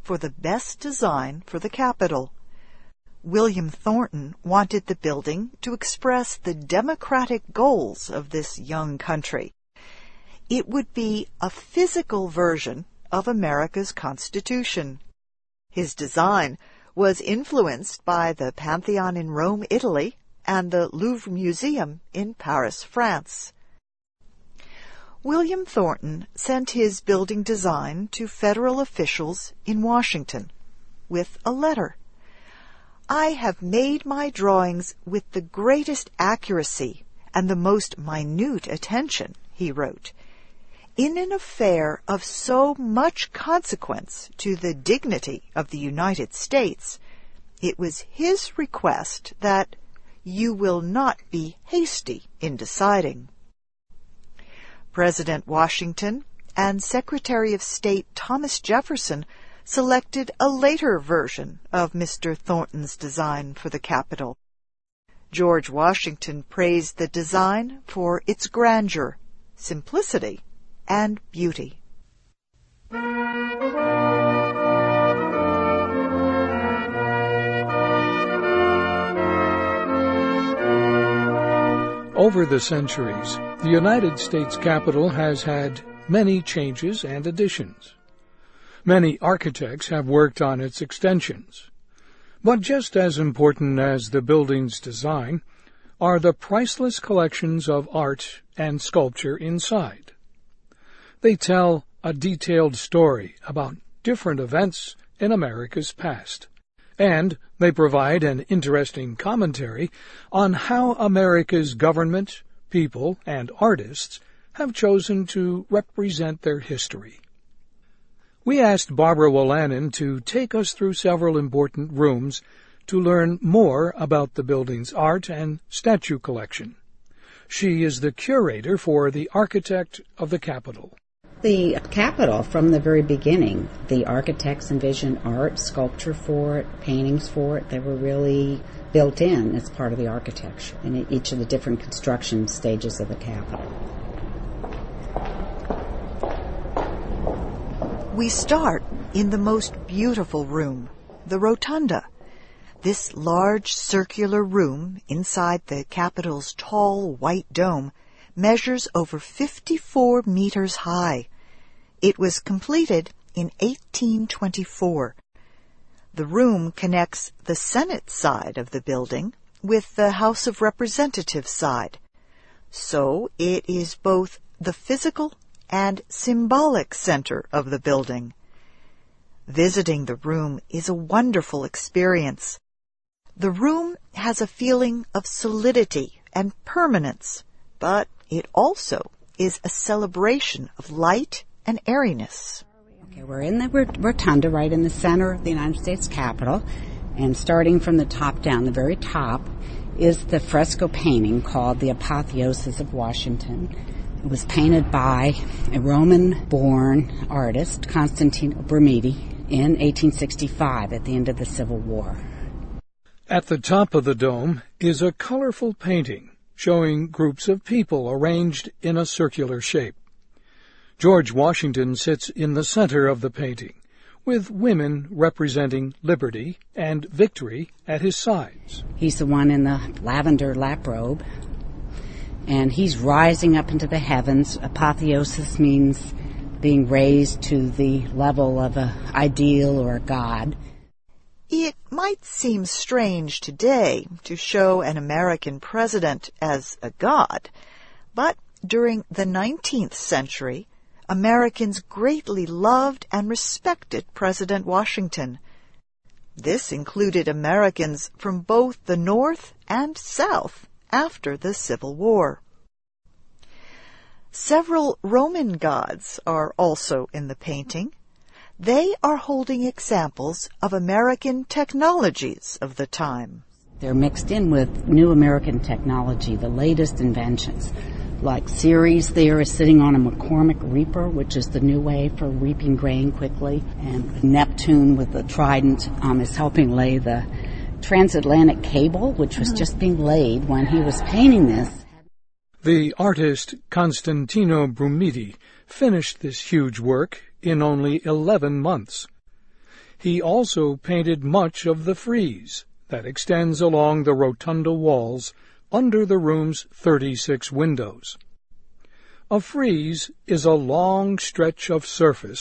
for the best design for the Capitol. William Thornton wanted the building to express the democratic goals of this young country. It would be a physical version of America's Constitution. His design was influenced by the Pantheon in Rome, Italy, and the Louvre Museum in Paris, France. William Thornton sent his building design to federal officials in Washington with a letter. "I have made my drawings with the greatest accuracy and the most minute attention," he wrote. "In an affair of so much consequence to the dignity of the United States, it was his request that you will not be hasty in deciding." President Washington and Secretary of State Thomas Jefferson selected a later version of Mr. Thornton's design for the Capitol. George Washington praised the design for its grandeur, simplicity, and beauty. Over the centuries, the United States Capitol has had many changes and additions. Many architects have worked on its extensions. But just as important as the building's design are the priceless collections of art and sculpture inside. They tell a detailed story about different events in America's past, and they provide an interesting commentary on how America's government, people, and artists have chosen to represent their history. We asked Barbara Wolanin to take us through several important rooms to learn more about the building's art and statue collection. She is the curator for the Architect of the Capitol. The Capitol, from the very beginning, the architects envisioned art, sculpture for it, paintings for it. They were really built in as part of the architecture in each of the different construction stages of the Capitol. We start in the most beautiful room, the Rotunda. This large circular room inside the Capitol's tall white dome measures over 54 meters high. It was completed in 1824. The room connects the Senate side of the building with the House of Representatives side. So it is both the physical and symbolic center of the building. Visiting the room is a wonderful experience. The room has a feeling of solidity and permanence, but it also is a celebration of light and airiness. Okay, we're in the rotunda right in the center of the United States Capitol, and starting from the top down, the very top, is the fresco painting called The Apotheosis of Washington. It was painted by a Roman-born artist, Constantino Brumidi, in 1865 at the end of the Civil War. At the top of the dome is a colorful painting showing groups of people arranged in a circular shape. George Washington sits in the center of the painting, with women representing liberty and victory at his sides. He's the one in the lavender lap robe, and he's rising up into the heavens. Apotheosis means being raised to the level of an ideal or a god. It might seem strange today to show an American president as a god, but during the 19th century, Americans greatly loved and respected President Washington. This included Americans from both the North and South after the Civil War. Several Roman gods are also in the painting. They are holding examples of American technologies of the time. They're mixed in with new American technology, the latest inventions. Like Ceres there is sitting on a McCormick reaper, which is the new way for reaping grain quickly. And Neptune with the trident is helping lay the transatlantic cable, which was just being laid when he was painting this. The artist Constantino Brumidi finished this huge work in only 11 months. He also painted much of the frieze that extends along the rotunda walls under the room's 36 windows. A frieze is a long stretch of surface